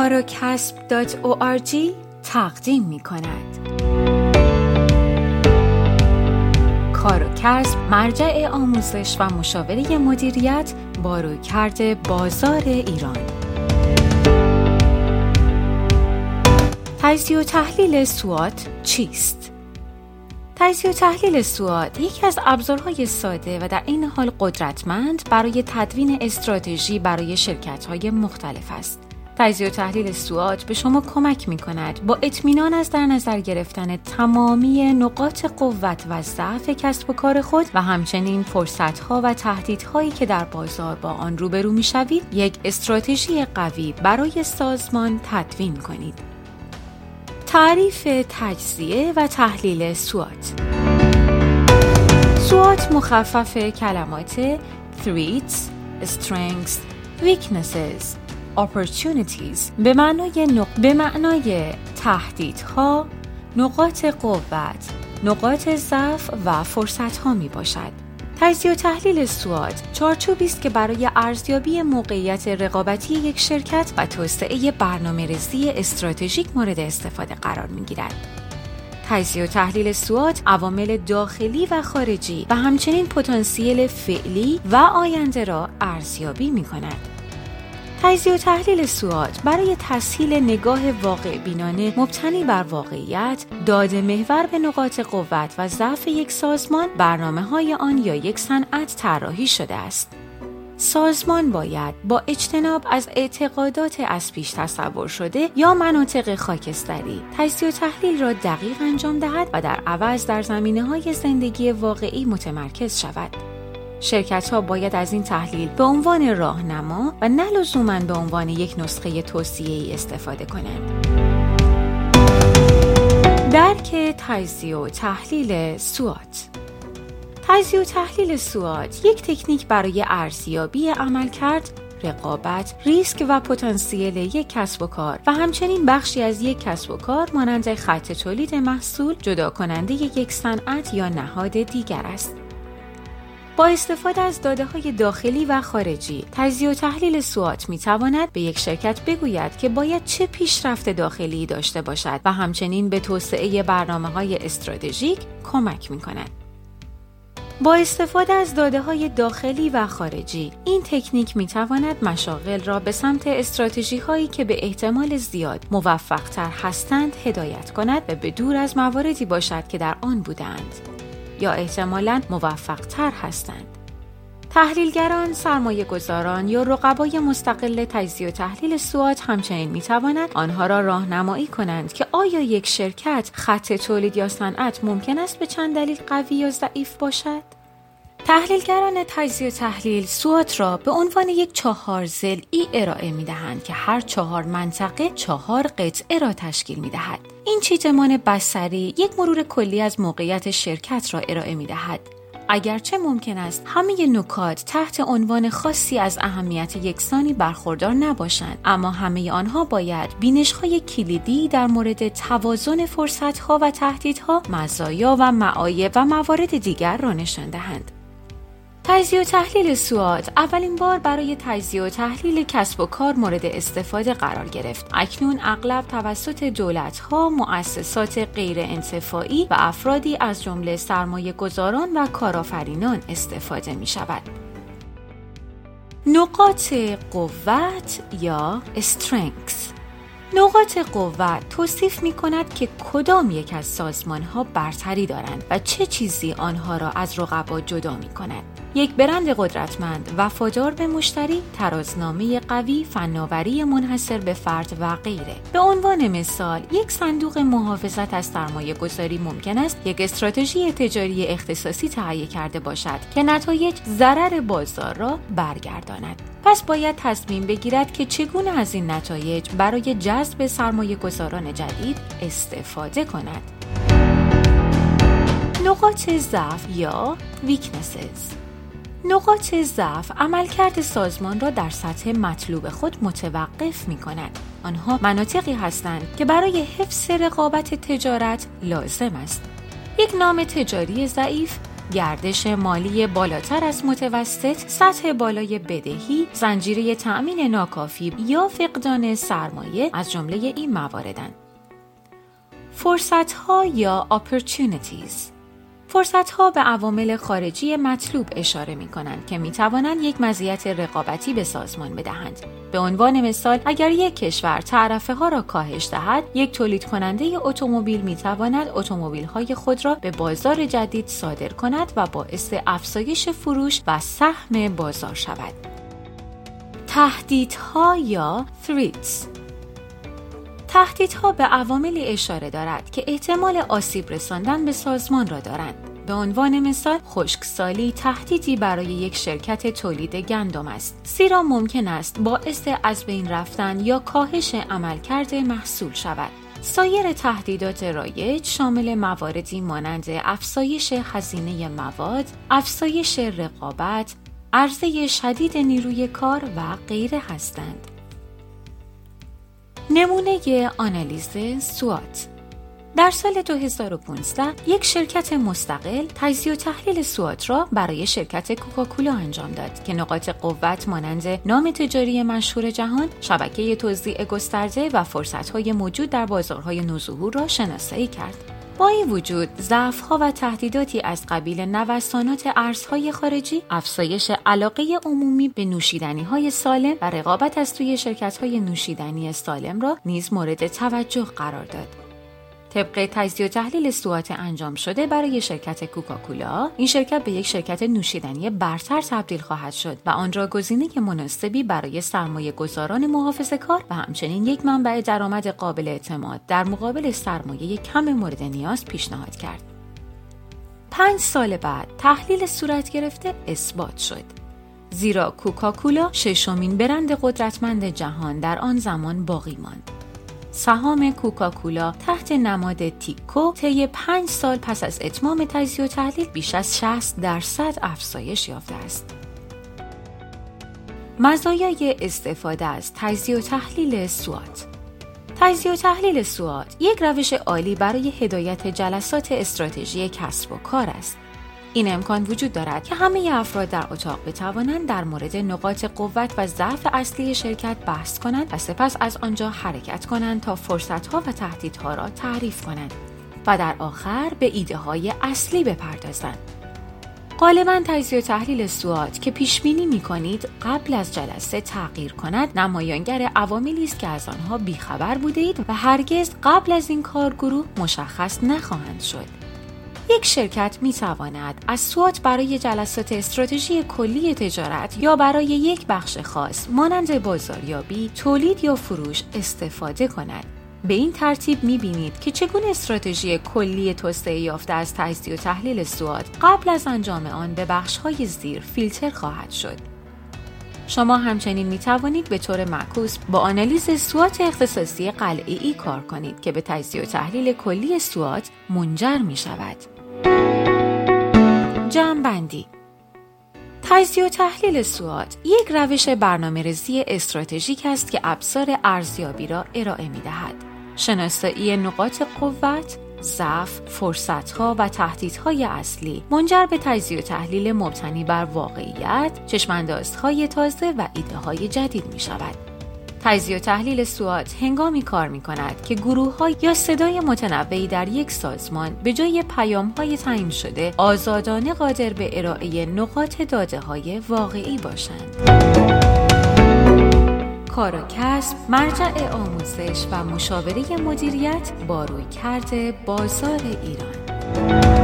karokasb.org تقدیم می کند. کاروکسب مرجع آموزش و مشاوره مدیریت با رویکرد بازار ایران. تجزیه و تحلیل سوات چیست؟ تجزیه و تحلیل سوات یکی از ابزارهای ساده و در این حال قدرتمند برای تدوین استراتژی برای شرکت‌های مختلف است. تجزیه و تحلیل سوات به شما کمک می‌کند با اطمینان از در نظر گرفتن تمامی نقاط قوت و ضعف کسب و کار خود و همچنین فرصت‌ها و تهدیدهایی که در بازار با آن روبرو می‌شوید، یک استراتژی قوی برای سازمان تدوین کنید. تعریف تجزیه و تحلیل سوات. سوات مخفف کلمات threats, strengths, weaknesses, opportunities به معنای تهدیدها، نقاط قوت، نقاط ضعف و فرصت‌ها می باشد. تجزیه و تحلیل سوات چارچوبی است که برای ارزیابی موقعیت رقابتی یک شرکت و توسعه برنامه‌ریزی استراتژیک مورد استفاده قرار می‌گیرد. تجزیه و تحلیل سوات عوامل داخلی و خارجی و همچنین پتانسیل فعلی و آینده را ارزیابی می‌کند. تجزیه و تحلیل سوات برای تسهیل نگاه واقع بینانه مبتنی بر واقعیت، داده محور به نقاط قوت و ضعف یک سازمان، برنامه‌های آن یا یک صنعت طراحی شده است. سازمان باید با اجتناب از اعتقادات از پیش تصور شده یا مناطق خاکستری تجزیه و تحلیل را دقیق انجام دهد و در عوض در زمینه‌های زندگی واقعی متمرکز شود. شرکت‌ها باید از این تحلیل به عنوان راهنما و نه لزوماً به عنوان یک نسخه توصیه‌ای استفاده کنند. درک تجزیه و تحلیل سوات. تجزیه و تحلیل سوات یک تکنیک برای ارزیابی عملکرد، رقابت، ریسک و پتانسیل یک کسب و کار و همچنین بخشی از یک کسب و کار مانند خط تولید محصول، جدا کننده یک صنعت یا نهاد دیگر است. با استفاده از داده‌های داخلی و خارجی، تجزیه و تحلیل سوات می‌تواند به یک شرکت بگوید که باید چه پیشرفت داخلی داشته باشد و همچنین به توسعه برنامه‌های استراتژیک کمک می‌کند. با استفاده از داده‌های داخلی و خارجی، این تکنیک می‌تواند مشاغل را به سمت استراتژی‌هایی که به احتمال زیاد موفق‌تر هستند هدایت کند و به دور از مواردی باشد که در آن بودند یا احتمالاً موفق‌تر هستند. تحلیلگران، سرمایه‌گذاران یا رقبای مستقل تجزیه و تحلیل سوات همچنین می‌توانند آنها را راهنمایی کنند که آیا یک شرکت، خط تولید یا صنعت ممکن است به چند دلیل قوی یا ضعیف باشد؟ تحلیلگران تجزیه و تحلیل سوات را به عنوان یک 4 ضلعی ارائه می‌دهند که هر 4 منطقه 4 قطعه را تشکیل می‌دهد. این چیتمان بصری یک مرور کلی از موقعیت شرکت را ارائه می‌دهد. اگرچه ممکن است همه نکات تحت عنوان خاصی از اهمیت یکسانی برخوردار نباشند، اما همه آنها باید بینش‌های کلیدی در مورد توازن فرصت‌ها و تهدیدها، مزایا و معایب و موارد دیگر را نشان دهند. تجزیه و تحلیل سوات اولین بار برای تجزیه و تحلیل کسب و کار مورد استفاده قرار گرفت. اکنون اغلب توسط دولت‌ها، مؤسسات غیر انتفاعی و افرادی از جمله سرمایه‌گذاران و کارآفرینان استفاده می‌شود. نقاط قوت یا strengths. نقاط قوت توصیف می‌کند که کدام یک از سازمان‌ها برتری دارند و چه چیزی آنها را از رقبا جدا می‌کند. یک برند قدرتمند، وفادار به مشتری، ترازنامه قوی، فناوری منحصر به فرد و غیره. به عنوان مثال، یک صندوق محافظت از سرمایه‌گذاری ممکن است یک استراتژی تجاری اختصاصی تهیه کرده باشد که نتایج ضرر بازار را برگرداند. پس باید تصمیم بگیرد که چگونه از این نتایج برای جذب سرمایه‌گذاران جدید استفاده کند. نقاط ضعف یا weaknesses. نقاط ضعف عملکرد سازمان را در سطح مطلوب خود متوقف می‌کند. آنها مناطقی هستند که برای حفظ رقابت تجارت لازم است. یک نام تجاری ضعیف گردش مالی بالاتر از متوسط، سطح بالای بدهی، زنجیره تأمین ناکافی یا فقدان سرمایه از جمله این مواردن. فرصت‌ها یا opportunities. فرصت‌ها به عوامل خارجی مطلوب اشاره می‌کنند که می‌توانند یک مزیت رقابتی به سازمان بدهند. به عنوان مثال، اگر یک کشور تعرفه‌ها را کاهش دهد، یک تولید کننده اتومبیل می‌تواند اتومبیل‌های خود را به بازار جدید صادر کند و باعث افزایش فروش و سهم بازار شود. تهدیدها یا threats. تهدیدها به عواملی اشاره دارد که احتمال آسیب رساندن به سازمان را دارند. به عنوان مثال، خشکسالی تهدیدی برای یک شرکت تولید گندم است، زیرا ممکن است باعث از بین رفتن یا کاهش عملکرد محصول شود. سایر تهدیدات رایج شامل مواردی مانند افزایش هزینه مواد، افزایش رقابت، عرضه شدید نیروی کار و غیره هستند. نمونه آنالیز سوات. در سال 2015 یک شرکت مستقل تجزیه و تحلیل سوات را برای شرکت کوکاکولا انجام داد که نقاط قوت مانند نام تجاری مشهور جهان، شبکه توزیع گسترده و فرصت‌های موجود در بازارهای نوظهور را شناسایی کرد. با این وجود، ضعف‌ها و تهدیداتی از قبیل نوسانات ارزهای خارجی، افزایش علاقه عمومی به نوشیدنی‌های سالم و رقابت از سوی شرکت‌های نوشیدنی سالم را نیز مورد توجه قرار داد. طبق تجزیه و تحلیل سوات انجام شده برای شرکت کوکاکولا، این شرکت به یک شرکت نوشیدنی برتر تبدیل خواهد شد و آن را گزینه مناسبی برای سرمایه گذاران محافظه‌کار و همچنین یک منبع درآمد قابل اعتماد در مقابل سرمایه کم مورد نیاز پیشنهاد کرد. 5 سال بعد تحلیل صورت گرفته اثبات شد، زیرا کوکاکولا 6مین برند قدرتمند جهان در آن زمان باقی ماند. سهام کوکاکولا تحت نماد تیکو طی 5 سال پس از اتمام تجزیه و تحلیل بیش از 60% افزایش یافته است. مزایای استفاده از تجزیه و تحلیل سوات. تجزیه و تحلیل سوات یک روش عالی برای هدایت جلسات استراتژی کسب و کار است. این امکان وجود دارد که همه افراد در اتاق بتوانند در مورد نقاط قوت و ضعف اصلی شرکت بحث کنند و سپس از آنجا حرکت کنند تا فرصت‌ها و تهدیدها را تعریف کنند و در آخر به ایده‌های اصلی بپردازند. غالباً تجزیه و تحلیل سوات که پیش‌بینی می‌کنید قبل از جلسه تغییر کند، نمایانگر عواملی است که از آنها بیخبر بودید و هرگز قبل از این کارگروه مشخص نخواهند شد. یک شرکت می‌تواند از سوات برای جلسات استراتژی کلی تجارت یا برای یک بخش خاص مانند بازاریابی، تولید یا فروش استفاده کند. به این ترتیب می‌بینید که چگونه استراتژی کلی توسعه یافته از تجزیه و تحلیل سوات قبل از انجام آن به بخش‌های زیر فیلتر خواهد شد. شما همچنین می‌توانید به طور معکوس با آنالیز سوات اختصاصی قلعه‌ای کار کنید که به تجزیه و تحلیل کلی سوات منجر می‌شود. جمع‌بندی. تجزیه و تحلیل سوات یک روش برنامه‌ریزی استراتژیک است که ابزار ارزیابی را ارائه می‌دهد. شناسایی نقاط قوت، ضعف، فرصت‌ها و تهدیدهای اصلی منجر به تجزیه و تحلیل مبتنی بر واقعیت، چشم‌اندازهای تازه و ایده‌های جدید می‌شود. تجزیه و تحلیل سوات هنگامی کار می‌کند که گروه‌ها یا صدای متنوعی در یک سازمان به جای پیام‌های تعیین شده آزادانه قادر به ارائه نقاط داده‌های واقعی باشند. کار و کسب، مرجع آموزش و مشاوره مدیریت با رویکرد بازار ایران.